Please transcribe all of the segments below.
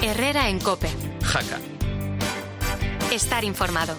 Herrera en COPE. Jaca. Estar informado.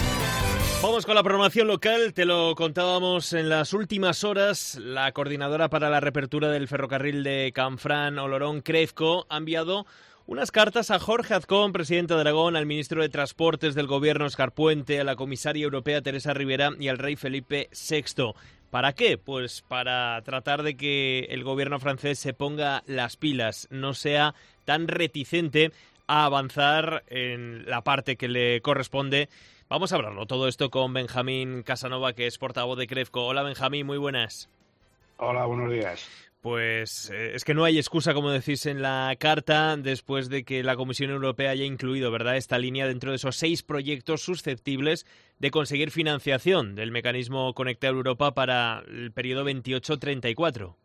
Vamos con la programación local. Te lo contábamos en las últimas horas. La coordinadora para la reapertura del ferrocarril de Canfranc Olorón, CREFCO, ha enviado unas cartas a Jorge Azcón, presidente de Aragón, al ministro de Transportes del Gobierno, Óscar Puente, a la comisaria europea, Teresa Rivera, y al rey Felipe VI. ¿Para qué? Pues para tratar de que el gobierno francés se ponga las pilas, no sea tan reticente a avanzar en la parte que le corresponde. Vamos a hablarlo todo esto con Benjamín Casanova, que es portavoz de CREFCO. Hola, Benjamín, muy buenas. Hola, buenos días. Pues es que no hay excusa, como decís en la carta, después de que la Comisión Europea haya incluido, ¿verdad?, esta línea dentro de esos 6 proyectos susceptibles de conseguir financiación del mecanismo Conectar Europa para el periodo 28-34.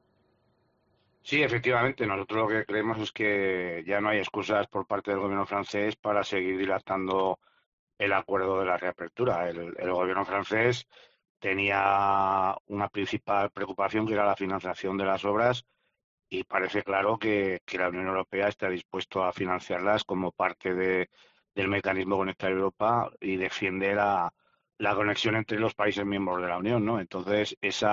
Sí, efectivamente, nosotros lo que creemos es que ya no hay excusas por parte del gobierno francés para seguir dilatando el acuerdo de la reapertura. El gobierno francés tenía una principal preocupación, que era la financiación de las obras, y parece claro que la Unión Europea está dispuesto a financiarlas como parte del mecanismo Conectar Europa, y defiende la conexión entre los países miembros de la Unión, ¿no? Entonces,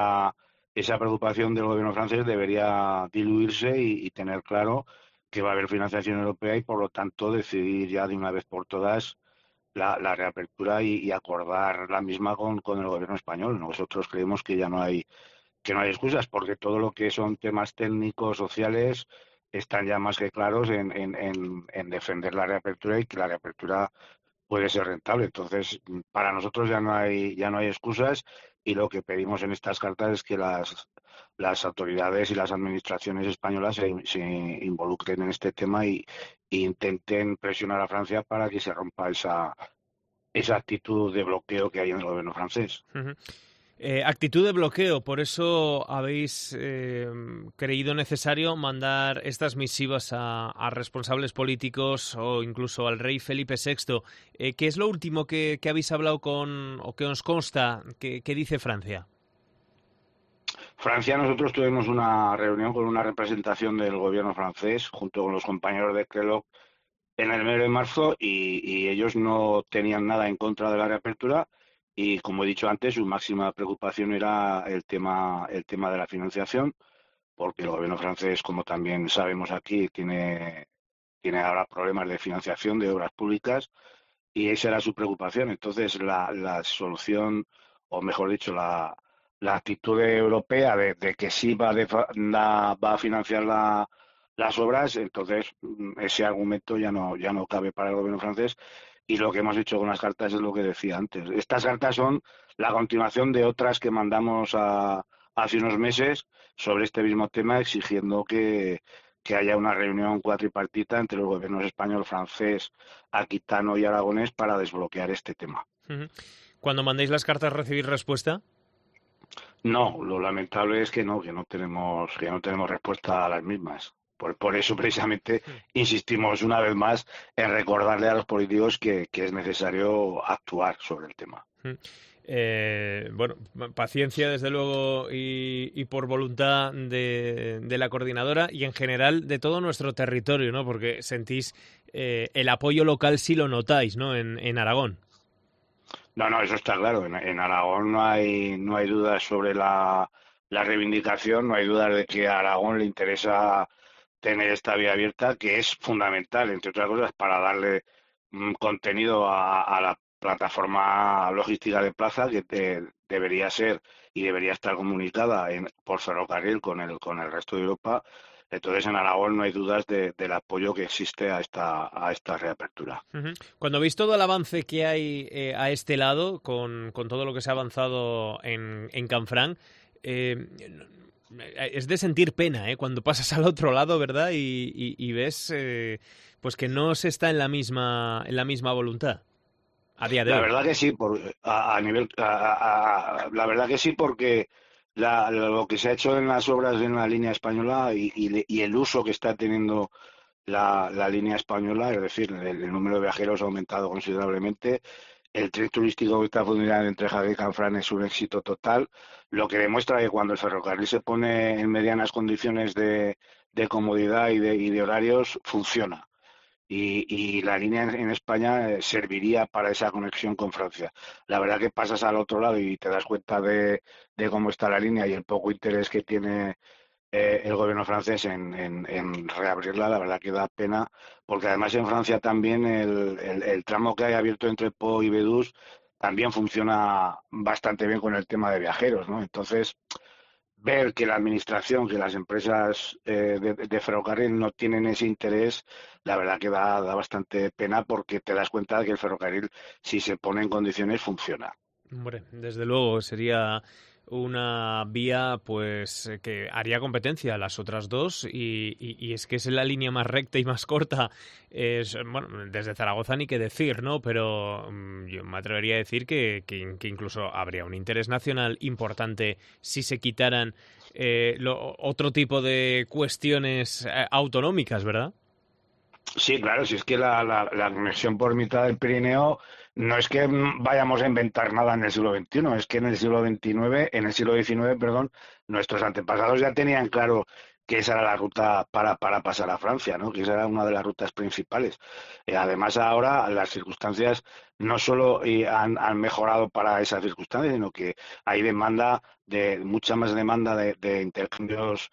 esa preocupación del gobierno francés debería diluirse y tener claro que va a haber financiación europea, y por lo tanto decidir ya de una vez por todas la reapertura y acordar la misma con el gobierno español. Nosotros creemos que no hay excusas, porque todo lo que son temas técnicos, sociales, están ya más que claros en defender la reapertura, y que la reapertura puede ser rentable. Entonces, para nosotros ya no hay excusas, y lo que pedimos en estas cartas es que las autoridades y las administraciones españolas se involucren en este tema y intenten presionar a Francia para que se rompa esa actitud de bloqueo que hay en el gobierno francés. Uh-huh. Actitud de bloqueo, por eso habéis creído necesario mandar estas misivas a responsables políticos o incluso al rey Felipe VI. ¿Qué es lo último que habéis hablado o que os consta que dice Francia? Francia, nosotros tuvimos una reunión con una representación del gobierno francés junto con los compañeros de Kellogg en el mes de marzo, y ellos no tenían nada en contra de la reapertura. Y, como he dicho antes, su máxima preocupación era el tema de la financiación, porque el gobierno francés, como también sabemos aquí, tiene ahora problemas de financiación de obras públicas, y esa era su preocupación. Entonces, la solución, o mejor dicho, la actitud europea de que sí va a financiar las obras, entonces ese argumento ya no cabe para el gobierno francés. Y lo que hemos hecho con las cartas es lo que decía antes. Estas cartas son la continuación de otras que mandamos hace unos meses sobre este mismo tema, exigiendo que haya una reunión cuatripartita entre los gobiernos español, francés, aquitano y aragonés para desbloquear este tema. Uh-huh. Cuando mandéis las cartas, ¿recibís respuesta? No, lo lamentable es que no tenemos respuesta a las mismas. Por eso, precisamente, insistimos una vez más en recordarle a los políticos que es necesario actuar sobre el tema. Bueno, paciencia, desde luego, y por voluntad de la coordinadora y en general de todo nuestro territorio, ¿no? Porque sentís el apoyo local, si lo notáis, ¿no? En Aragón. No, eso está claro. En Aragón no hay dudas sobre la reivindicación, no hay dudas de que a Aragón le interesa tener esta vía abierta, que es fundamental, entre otras cosas, para darle contenido a la plataforma logística de Plaza, que debería ser y debería estar comunicada por ferrocarril con el resto de Europa. Entonces, en Aragón no hay dudas del apoyo que existe a esta reapertura. Uh-huh. Cuando veis todo el avance que hay a este lado, con todo lo que se ha avanzado en Canfranc, es de sentir pena, cuando pasas al otro lado, ¿verdad? Y ves pues que no se está en la misma voluntad a día de hoy. La verdad que sí, la verdad que sí, porque lo que se ha hecho en las obras en la línea española y el uso que está teniendo la línea española, es decir, el número de viajeros ha aumentado considerablemente. El tren turístico que está funcionando entre Jaca y Canfranc es un éxito total, lo que demuestra que cuando el ferrocarril se pone en medianas condiciones de comodidad y de horarios, funciona. y la línea en España serviría para esa conexión con Francia. La verdad que pasas al otro lado y te das cuenta de cómo está la línea y el poco interés que tiene el gobierno francés en reabrirla, la verdad que da pena, porque además en Francia también el tramo que hay abierto entre Pau y Vaduz también funciona bastante bien con el tema de viajeros, ¿no? Entonces, ver que la administración, que las empresas de ferrocarril no tienen ese interés, la verdad que da bastante pena porque te das cuenta de que el ferrocarril, si se pone en condiciones, funciona. Hombre, desde luego sería una vía pues que haría competencia a las otras dos y es que es la línea más recta y más corta. Bueno, desde Zaragoza ni qué decir, ¿no? Pero yo me atrevería a decir que incluso habría un interés nacional importante si se quitaran otro tipo de cuestiones autonómicas, ¿verdad? Sí, claro, si es que la conexión por mitad del Pirineo no es que vayamos a inventar nada en el siglo XXI, es que en el siglo XIX, perdón, nuestros antepasados ya tenían claro que esa era la ruta para pasar a Francia, ¿no? Que esa era una de las rutas principales. Además, ahora las circunstancias no solo han mejorado para esas circunstancias, sino que hay mucha más demanda de intercambios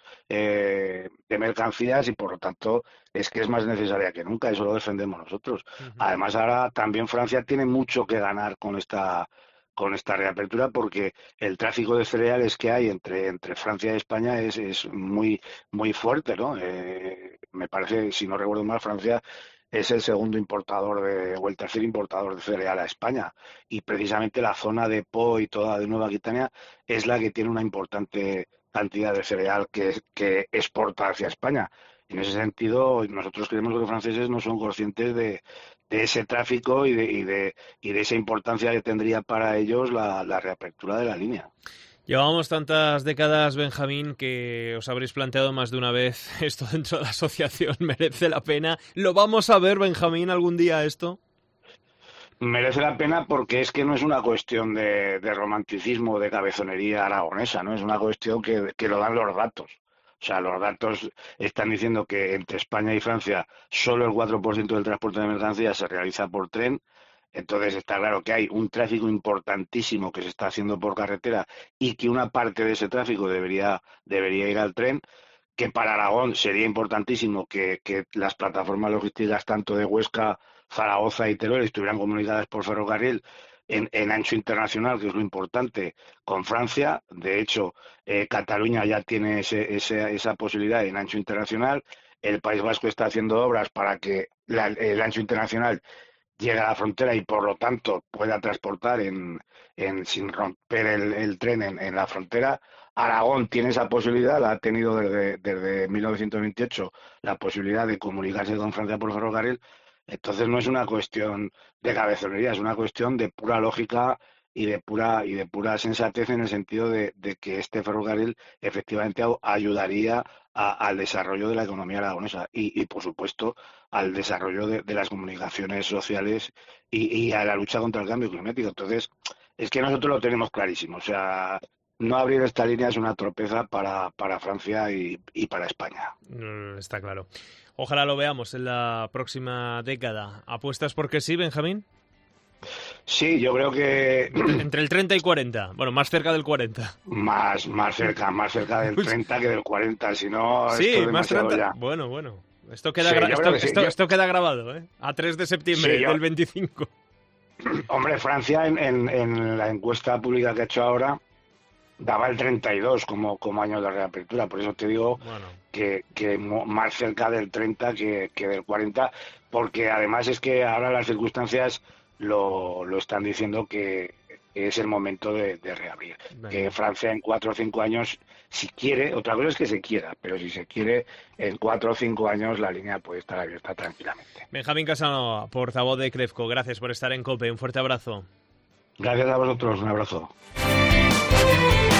de mercancías y, por lo tanto, es que es más necesaria que nunca, eso lo defendemos nosotros. Uh-huh. Además, ahora también Francia tiene mucho que ganar con esta reapertura porque el tráfico de cereales que hay entre Francia y España es muy, muy fuerte, ¿no? Me parece, si no recuerdo mal, Francia es el segundo o el tercer importador de cereal a España. Y precisamente la zona de Po y toda de Nueva Aquitania es la que tiene una importante cantidad de cereal que exporta hacia España. En ese sentido, nosotros creemos que los franceses no son conscientes de ese tráfico y de esa importancia que tendría para ellos la reapertura de la línea. Llevamos tantas décadas, Benjamín, que os habréis planteado más de una vez esto dentro de la asociación. ¿Merece la pena? ¿Lo vamos a ver, Benjamín, algún día esto? Merece la pena porque es que no es una cuestión de romanticismo o de cabezonería aragonesa, ¿no? Es una cuestión que lo dan los datos. O sea, los datos están diciendo que entre España y Francia solo el 4% del transporte de mercancías se realiza por tren. Entonces está claro que hay un tráfico importantísimo que se está haciendo por carretera y que una parte de ese tráfico debería ir al tren, que para Aragón sería importantísimo que las plataformas logísticas tanto de Huesca, Zaragoza y Teruel estuvieran comunicadas por ferrocarril en ancho internacional, que es lo importante, con Francia. De hecho, Cataluña ya tiene esa posibilidad en ancho internacional. El País Vasco está haciendo obras para que el ancho internacional llegue a la frontera y, por lo tanto, pueda transportar sin romper el tren en la frontera. Aragón tiene esa posibilidad, la ha tenido desde 1928, la posibilidad de comunicarse con Francia por ferrocarril. Entonces no es una cuestión de cabezonería, es una cuestión de pura lógica y de pura sensatez, en el sentido de que este ferrocarril efectivamente ayudaría al desarrollo de la economía aragonesa y por supuesto al desarrollo de las comunicaciones sociales y a la lucha contra el cambio climático. Entonces, es que nosotros lo tenemos clarísimo. O sea, no abrir esta línea es una tropeza para Francia y para España. Está claro. Ojalá lo veamos en la próxima década. ¿Apuestas porque sí, Benjamín? Sí, yo creo que... Entre el 30 y 40. Bueno, más cerca del 40. Más cerca del 30 que del 40. Si no, sí, esto es más 30. ya. Bueno. Esto queda grabado, ¿eh? A 3 de septiembre del 25. Hombre, Francia en la encuesta pública que ha hecho ahora daba el 32 como año de reapertura. Por eso te digo que más cerca del 30 que del 40, porque además es que ahora las circunstancias lo están diciendo que es el momento de reabrir. Venga. Que Francia en 4 o 5 años, si quiere, otra cosa es que se quiera, pero si se quiere, en 4 o 5 años la línea puede estar abierta tranquilamente. Benjamín Casanova, portavoz de CREFCO, gracias por estar en COPE. Un fuerte abrazo. Gracias a vosotros, un abrazo.